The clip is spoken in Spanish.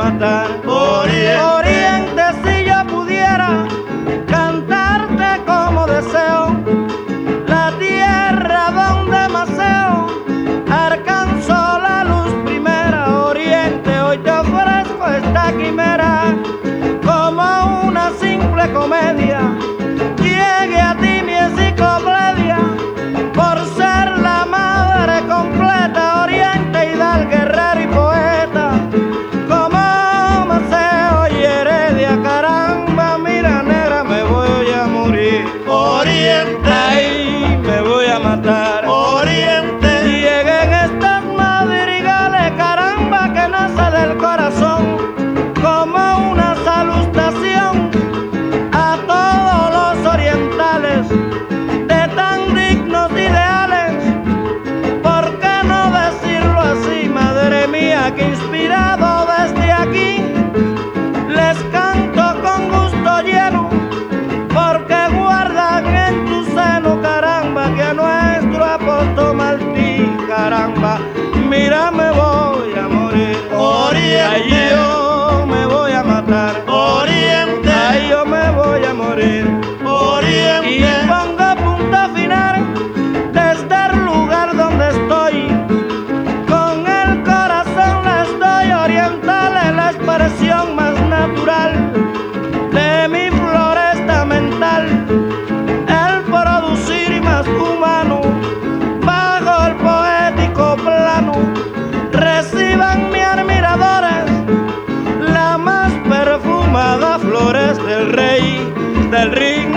matar. Oriente. Oriente, si yo pudiera cantarte como deseo, la tierra donde maceo, alcanzó la luz primera. Oriente, hoy te ofrezco esta quimera, como una simple comedia, llegue a ti mi enciclopedia, por ser la madre completa. Oriente, Hidalgo, guerrero y poeta, como Maceo y Heredia. Caramba, mira negra, me voy a morir. Oriente. Ay, me voy a matar. Oriente. Lleguen estas madrigales, caramba, que nace del corazón, como una salutación a todos los orientales de tan dignos ideales. ¿Por qué no decirlo así, madre mía, que inspirado desde aquí les canto con gusto lleno, porque guardan en tu seno, caramba, que a nuestro apóstol Martí, caramba, mira, me voy a morir. Oriente. Ay, yo me voy a matar. Oriente. Ay, yo me voy a morir. Y Oriente. pongo punto final desde el lugar donde estoy, con el corazón les doy. Orientales, la expresión más natural de mi floresta mental, el producir más humano bajo el poético plano. Reciban mis admiradores las más perfumadas flores del rey, del ritmo